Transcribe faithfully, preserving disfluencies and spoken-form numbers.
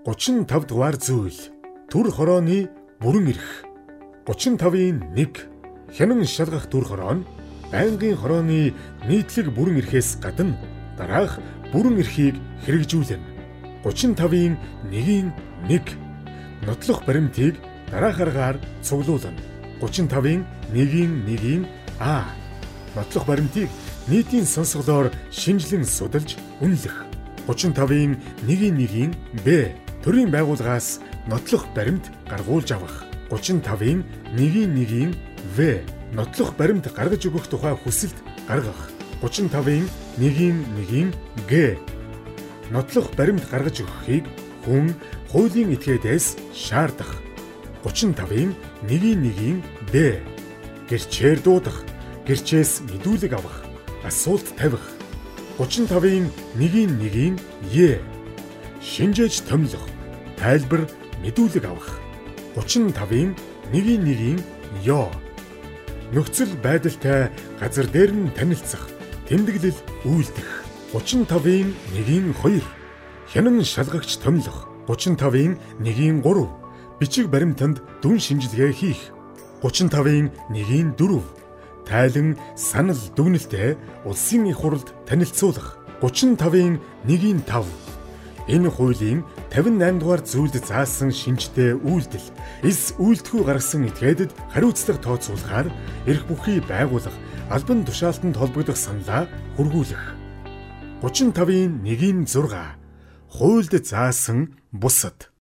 гучин тав дугаар зүйл төр хорооны бүрэн эрх. гучин тавын нэг хянан шалгах төр хороо нь байнгын хорооны нийтлэг бүрэн эрхээс гадна дараах бүрэн эрхийг хэрэгжүүлнэ. гучин тавын нэгийн нэг нотлох баримтыг дараах аргаар цуглуулна. гучин тавын нэгийн нэгийн А нотлох баримтыг нийтийн сонсголоор шинжлэн судалж үнэлэх. гучин тавын нэгийн нэгийн Б төрийн байгууллагаас нотлох баримт гаргуулж авах. гучин тавын нэгийн нэгийн В нотлох баримт гаргаж өгөх тухай хүсэлт гаргах. гучин тавын нэгийн нэгийн Г нотлох баримт гаргаж өгөхийг хүн хуулийн этгээдээс шаардах. гучин тавын нэгийн нэгийн Д гэрчээр дуудах, гэрчээс мэдүүлэг авах, асуулт тавих. гучин тавын нэгийн нэгийн Е шинжээж томилох, тайлбар, мэдүүлэг авах. гучин тавын нэгийн нэгийн Ё нөхцөл байдалтай газар дээр нь танилцах, тэмдэглэл үйлдэх. гучин тавын нэгийн хоёр хянан шалгагч томилох. гучин тавын нэгийн гурав бичиг баримтанд дүн шинжилгээ хийх. гучин тавын нэгийн дөрөв тайлан санал дүгнэлтээ улсын их хурлд танилцуулах. гучин тавын нэгийн тав энэ хуулийн тавин наймд дугаар зүйлд заасан шинжтэй үйлдэл эс үйлдэхүй гаргасан этгээдэд хариуцлага тооцоолохоор эрх бүхий байгуулах, албан тушаалтанд холбогдох саналаа хургуулах. гучин тавын нэгийн зурга хуульд заасан бусад